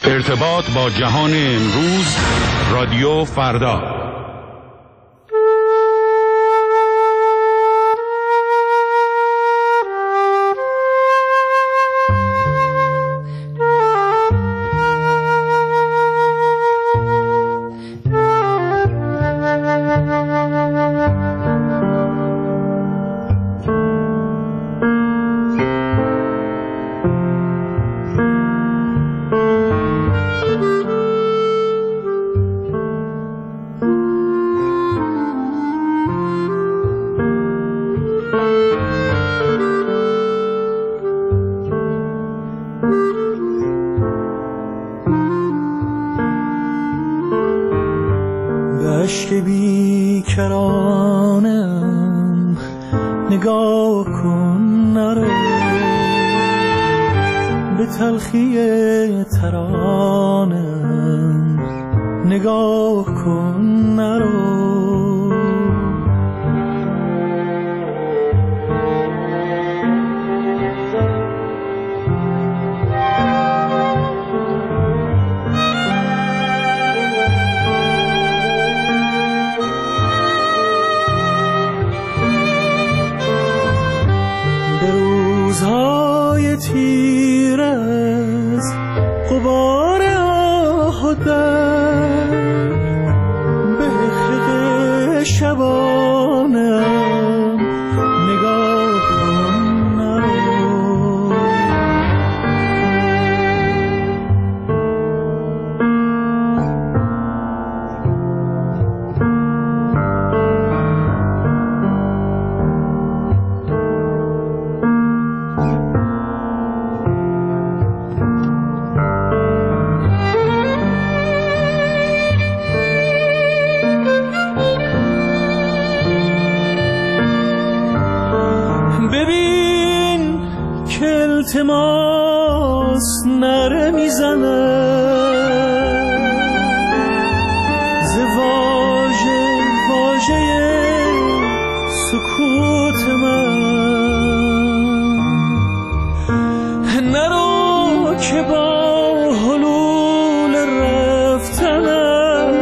ارتباط با جهان امروز، رادیو فردا. اشک بی کرانم نگاه کن نرو، به تلخی ترانم نگاه کن نرو. روزهای تیر از غبار آه و درد به خلق شبانم نگاه کن نرو. ببین که التماس نره میزنه ز واژه واژه سکوت من. نرو که با حلول رفتنت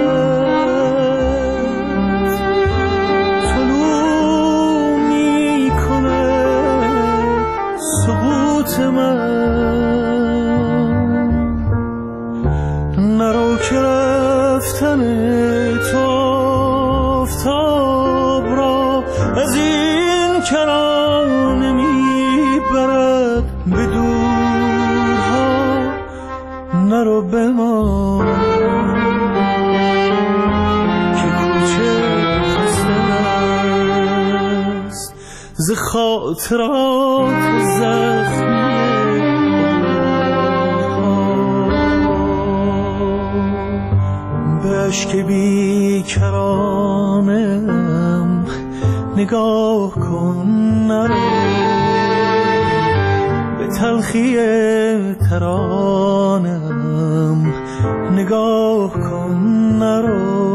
طلوع میکنه سقوط من. نرو که رفتن تو آفتاب را از این کرانه میبرد به دورها. نرو بمان که کوچه خسته است ز خاطرات زخمی. به اشک بی کرانم نگاه کن نرو، به تلخی ترانم نگاه کن نرو.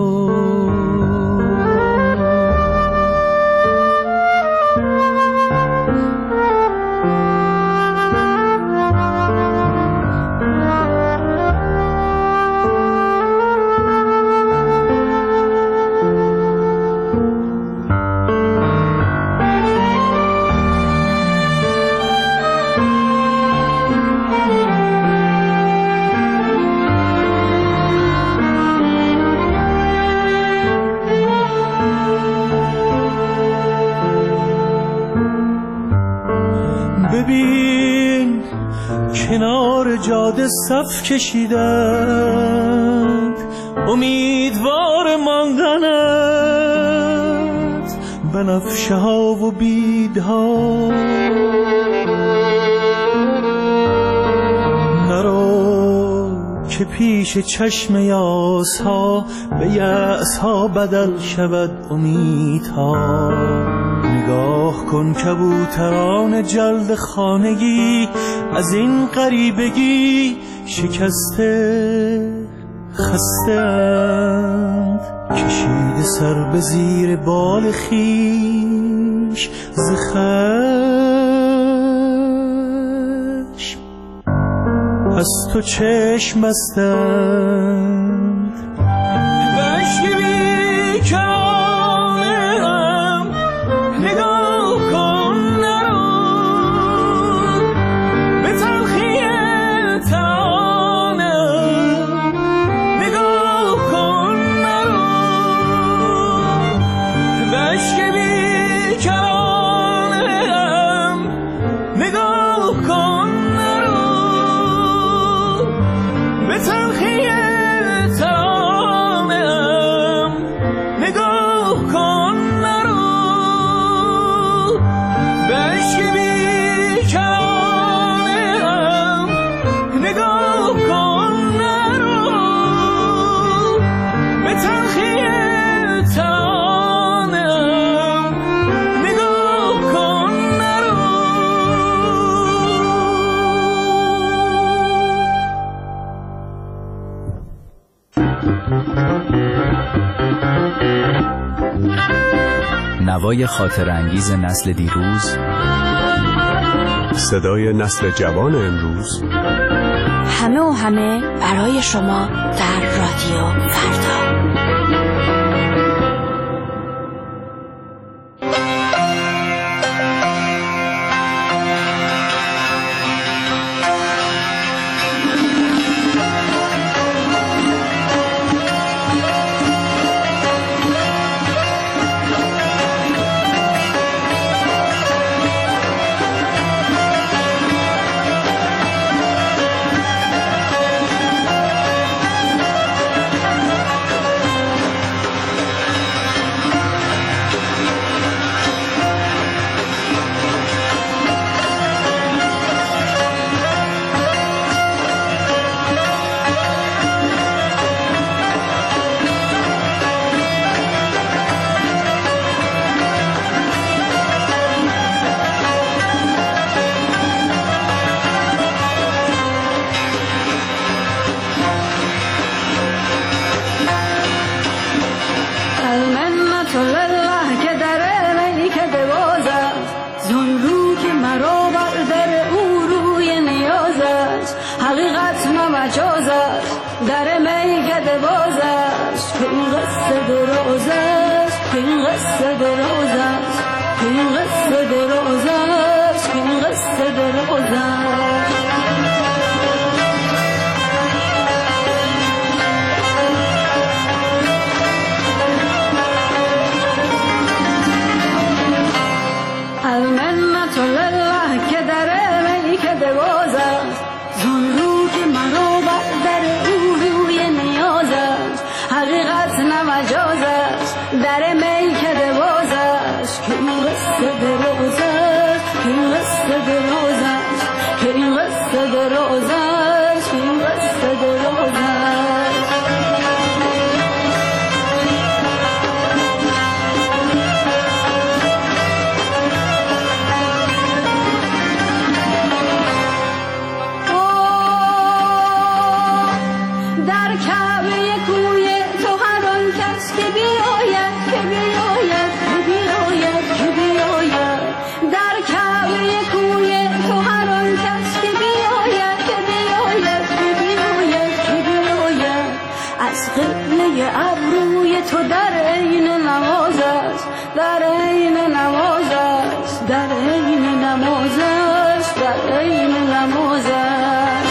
ببین کنار جاده صف کشیدند امیدوار ماندنت، بنفشه ها و بیدها. نرو که پیش چشم یاس ها به یأس ها بدل شود امیدها. نگاه کن کبوتران جلد خانگی از این غریبگی شکسته خسته اند، کشیده سر به زیر بال خویش ز خشم. از تو چشم بستند. بشک بیکرانم نگاه کن نرو، به تلخی تنم نگاه کن نرو. بشک بیکرانم نگاه کن نرو، به تلخی تنم نگاه کن نرو. بشک بیکرانم نگاه کن نرو، به تلخی تنم نگاه کن نرو. نوای خاطرانگیز نسل دیروز، صدای نسل جوان امروز، همه و همه برای شما در رادیو فردا. در میکده باز است که این قصه دراز است، که این قصه دراز است، که این قصه دراز است، که این قصه دراز است. المنت لله که در میکده باز است، زن رو که مرا بر در او روی نیاز است. حقیقت نه مجاز است، در میکده باز است که این قصه دراز است، که این قصه دراز است، که این قصه دراز است، که این قصه دراز است. ابروی تو در عین نماز است، در عین نماز است، در عین نماز است، در عین نماز است.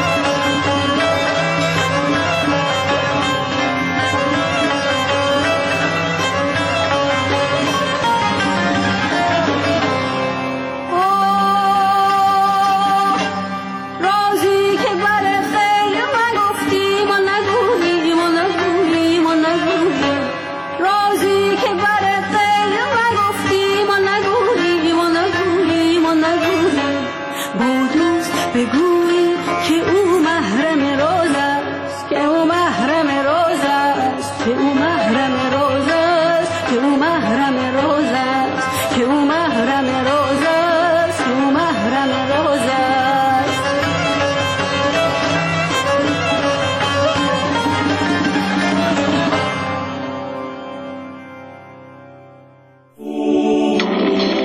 رازی که بر خیر من گفتیم و نگوییم و نگوییم و نگوییم، رازی که بر خیر من گفتیم و نگوییم و نگوییم و نگوییم. با دوست بگویی که او محرم راز است، که او محرم راز است، که او محرم راز است، که او محرم راز است، که او محرم راز است، که او محرم راز است.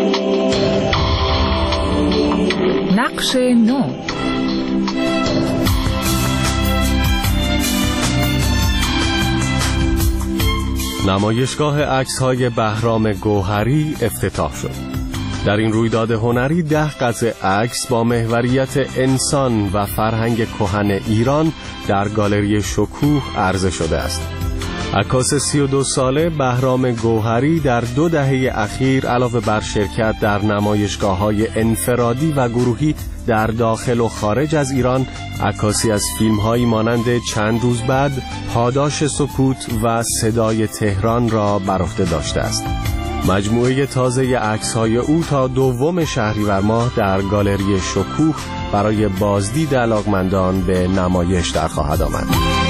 نقش نو. نمایشگاه عکس‌های بهرام گوهری افتتاح شد. در این رویداد هنری 10 قطعه عکس با محوریت انسان و فرهنگ کهن ایران در گالری شکوه عرضه شده است. عکاس 32 ساله بهرام گوهری در 2 دهه اخیر علاوه بر شرکت در نمایشگاه‌های انفرادی و گروهی در داخل و خارج از ایران، عکاسی از فیلم‌هایی مانند چند روز بعد، پاداش سکوت و صدای تهران را بر عهده داشته است. مجموعه تازه عکس‌های او تا 2 شهریور ماه در گالری شکوه برای بازدید علاقمندان به نمایش در خواهد آمد.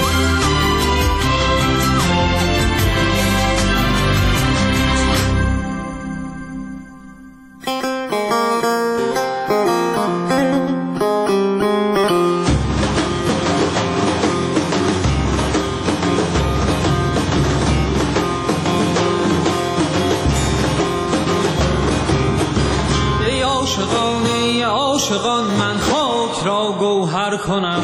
عاشقان من خاک را گوهر کنم،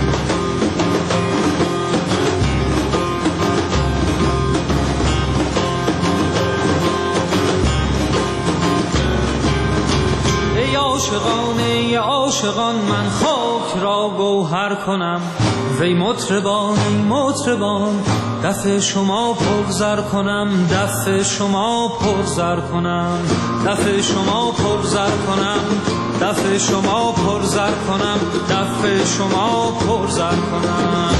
ای عاشقان من خاک را گوهر کنم. وی مطربان دف شما پرزر کنم، دف شما پرزر کنم، دف شما پرزر کنم، دف شما پرزر کنم، دف شما پرزر کنم.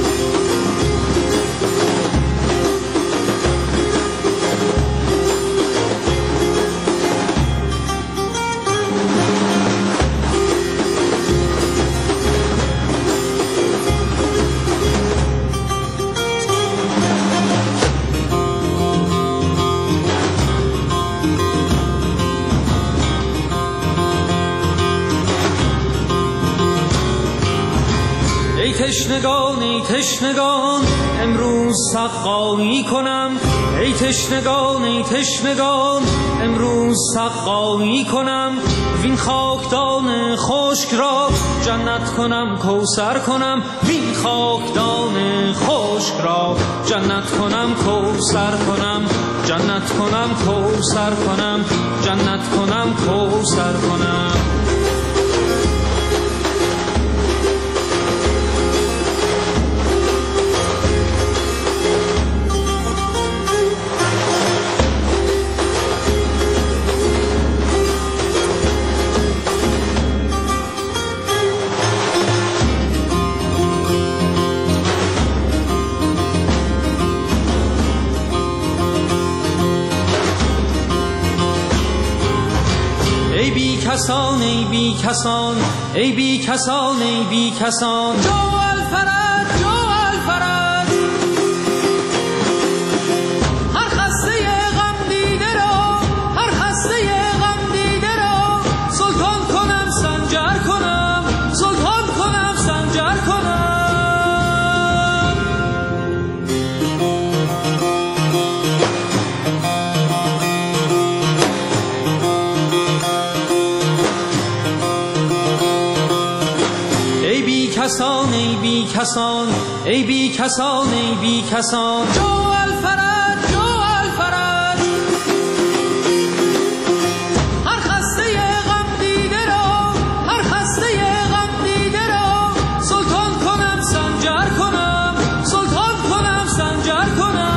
ای تشنگان امروز سقایی کنم، ای تشنگان امروز سقایی کنم. وین خاکدان خشک را جنت کنم کوثر کنم، وین خاکدان خشک را جنت کنم کوثر کنم، جنت کنم کوثر کنم، جنت کنم کوثر کنم. ای بی کسان ای بی کسان ای بی کسان ای بی کسان، جو الفرج هر خسته غم دیده را، هر خسته غم دیده را سلطان کنم سنجر کنم، سلطان کنم سنجر کنم. ای بی کسان ای بی کسان ای بی کسان ای بی کسان، جو الفرج هر خسته غم دیده را، هر خسته غم دیده را سلطان کنم سنجر کنم، سلطان کنم سنجر کنم.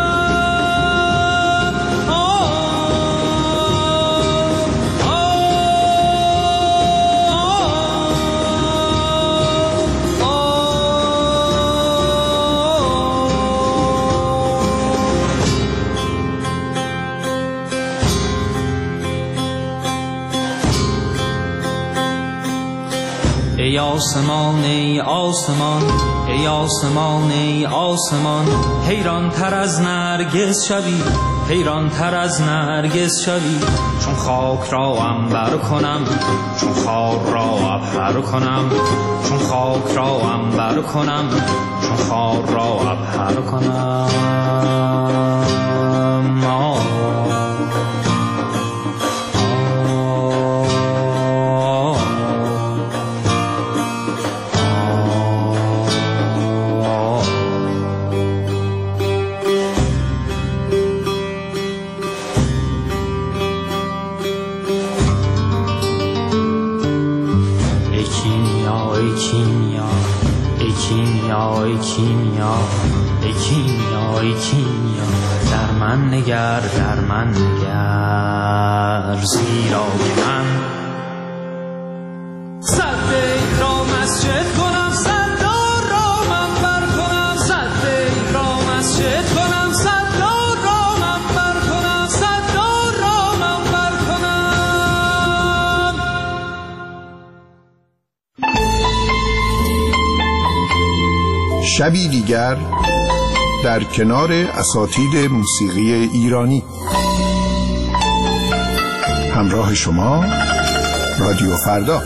ای آسمان ای آسمان ای آسمان ای آسمان، حیران تر از نرگس شوی، حیران تر از نرگس شوی. چون خاک را عنبر کنم، چون خار را عبهر کنم، چون خاک را عنبر کنم، چون خار را عبهر کنم. کیمیا ای کیمیا ای کیمیا ای کیمیا ای کیمیا در من نگر در من نگر زیرا که من صد بیت را مسجد کنم صدار را منبر کنم صد بیت را مسجد کنم صدار را منبر کنم صدار را منبر کنم. شبی دیگر در کنار اساتید موسیقی ایرانی. همراه شما رادیو فردا.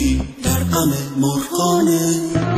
دلی در غم مرغانه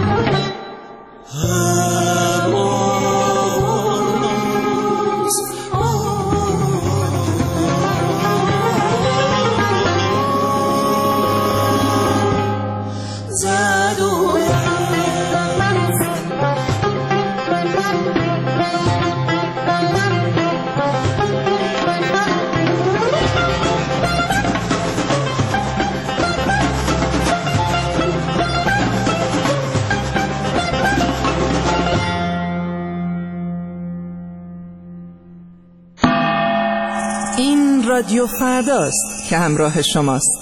رادیو فرداست که همراه شماست.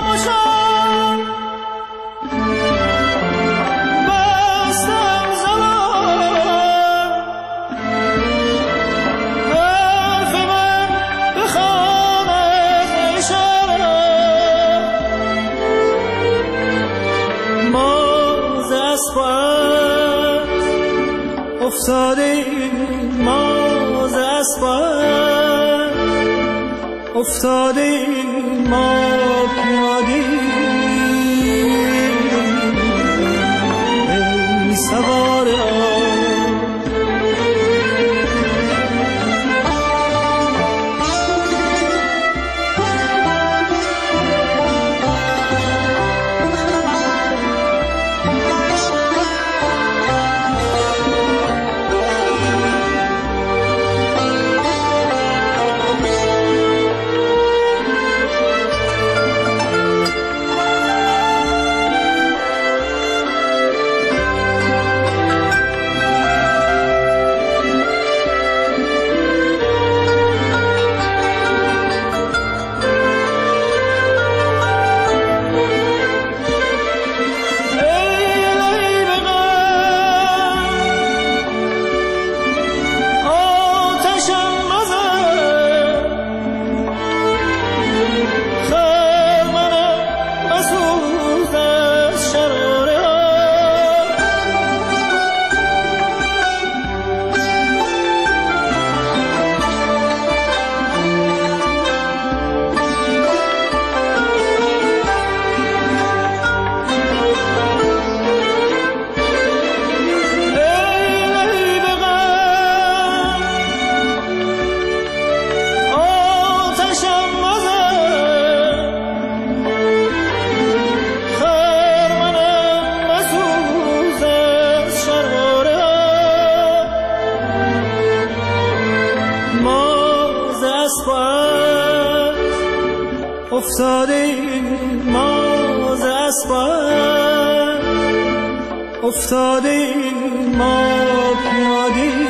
بستم زبان افتاده ما ز اسباب، افتاده ما پیاده ای سوار افتاده ما ز اسباب، افتاده ما پیاده